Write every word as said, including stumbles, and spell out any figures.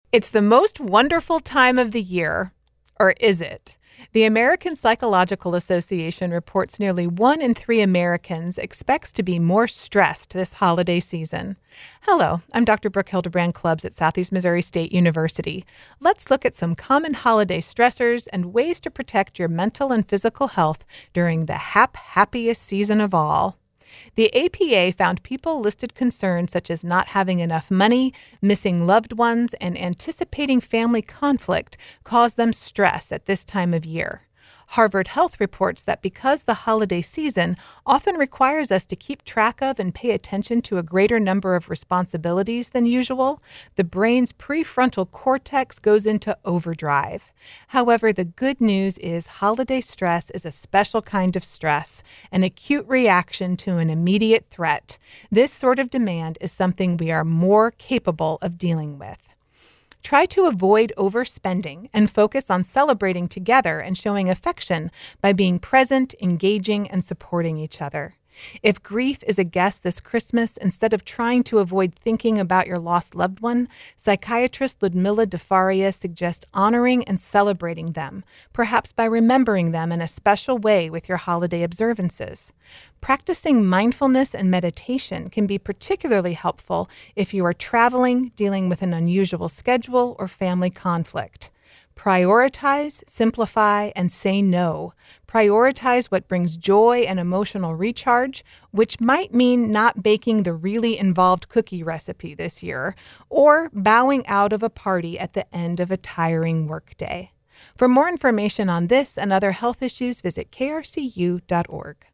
It's the most wonderful time of the year, or is it? The American Psychological Association reports nearly one in three Americans expects to be more stressed this holiday season. Hello, I'm Doctor Brooke Hildebrand Clubbs at Southeast Missouri State University. Let's look at some common holiday stressors and ways to protect your mental and physical health during the hap happiest season of all. The A P A found people listed concerns such as not having enough money, missing loved ones, and anticipating family conflict cause them stress at this time of year. Harvard Health reports that because the holiday season often requires us to keep track of and pay attention to a greater number of responsibilities than usual, the brain's prefrontal cortex goes into overdrive. However, the good news is holiday stress is a special kind of stress, an acute reaction to an immediate threat. This sort of demand is something we are more capable of dealing with. Try to avoid overspending and focus on celebrating together and showing affection by being present, engaging, and supporting each other. If grief is a guest this Christmas, instead of trying to avoid thinking about your lost loved one, psychiatrist Ludmila DeFaria suggests honoring and celebrating them, perhaps by remembering them in a special way with your holiday observances. Practicing mindfulness and meditation can be particularly helpful if you are traveling, dealing with an unusual schedule, or family conflict. Prioritize, simplify, and say no. Prioritize what brings joy and emotional recharge, which might mean not baking the really involved cookie recipe this year, or bowing out of a party at the end of a tiring workday. For more information on this and other health issues, visit K R C U dot org.